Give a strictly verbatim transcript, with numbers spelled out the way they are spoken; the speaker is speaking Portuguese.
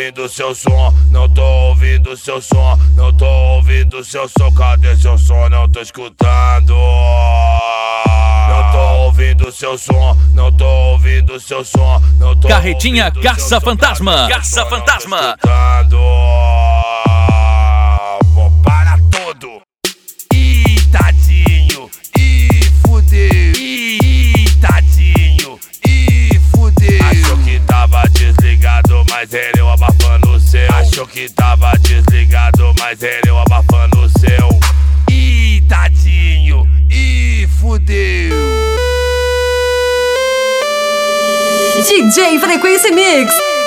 ouvindo seu som, não tô ouvindo seu som, não tô ouvindo seu som. Cadê seu som? Não tô escutando. Não tô ouvindo seu som, não tô ouvindo seu som, não tô. Carretinha Caça Fantasma. Caça Fantasma. Vou para tudo. Ih, tadinho, ih, fudeu. Ih, tadinho, ih, fudeu. Achou que tava desligado, mas ele eu abafando o seu. Achou que tava desligado, mas ele eu abafando o seu. Ih, tadinho, ih, fudeu. D J Frequência Mix.